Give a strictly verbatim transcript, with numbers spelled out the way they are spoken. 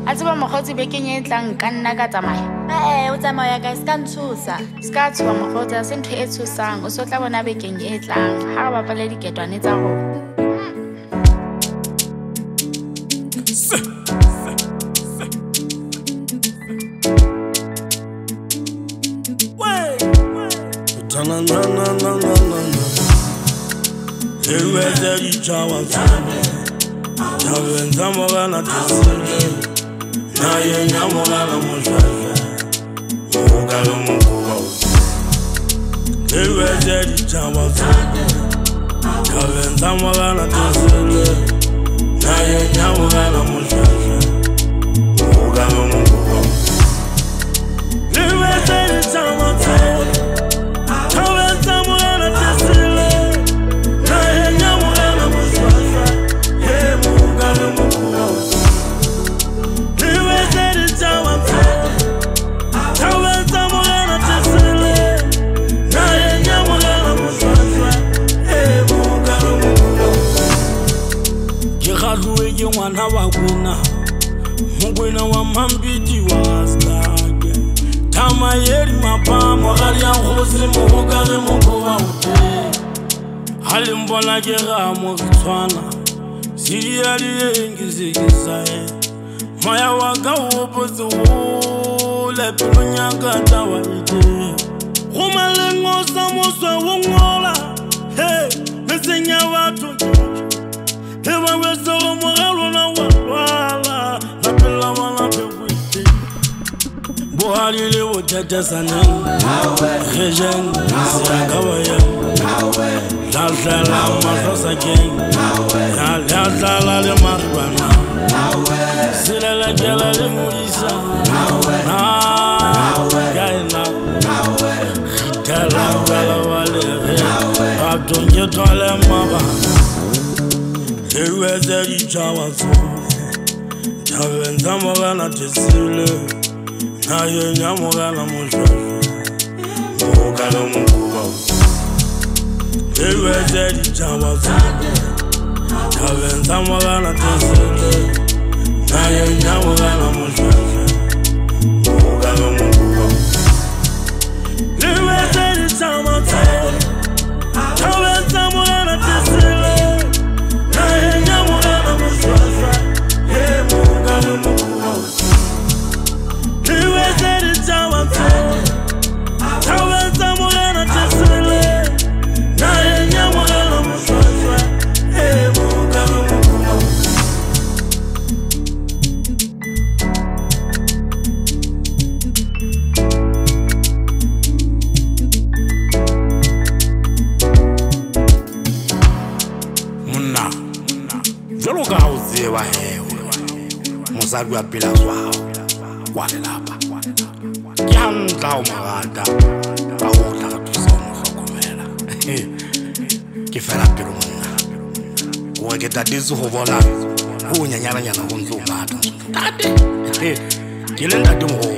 A tseba mokgotsi bekeng e tlang ka nna ka tsamaya. Eh, o tsamaya ka ska ntshosa. Ska tswa mokgotsi a se ntho e tshosang. O so tla bona bekeng e tlang. Ha re bapala diketwane tsa rona. Na na na na na na na. Ewe zeri chawa sana. Chawe nzamoga na tesile. Na ye nyamoga na mushaja. Moga lo munguwa. Ewe zeri chawa sana. Chawe nzamoga na tesile. Na ye nyamoga na mushaja. Moga lo munguwa. Ewe zeri chawa sana. Mwana wa gwina mugwina wa mambiti wa skage tama yeri mapamo gali ya hosi muhugale mukuwa ute hali mbona gera mugitwana siriyali yengi zigisaye maya wanga upozi ule pinunyanga tawa ite kumalengo samuswe wungola hey mesenya watu Ewa weso moralo na wala na pela wala bewite Bohali le wotete sanen Rejen Sakawaya La la masosa king La la la le maribana Sila la gela le murisa Na Gaina Tela wala wale Abdonye tole maba Ewe zeri chawa sana. Chawe nzamoga na tesile. Na ye nyamoga na mushaja. Moga lo munguwa. Ewe zeri chawa sana. Chawe nzamoga na tesile. Na ye nyamoga na mushaja. Moga lo munguwa. Ewe zeri chawa sana. Chawe nzamoga na tesile. Mozali wa pela zwao wa lelapa ke hantla o magata ka ho tla ka thusa mo hlokomela ke fela pelo monna o ke tatetse ho bona ho nyanyana nyana ho ntlo mata tate ke le ntate mo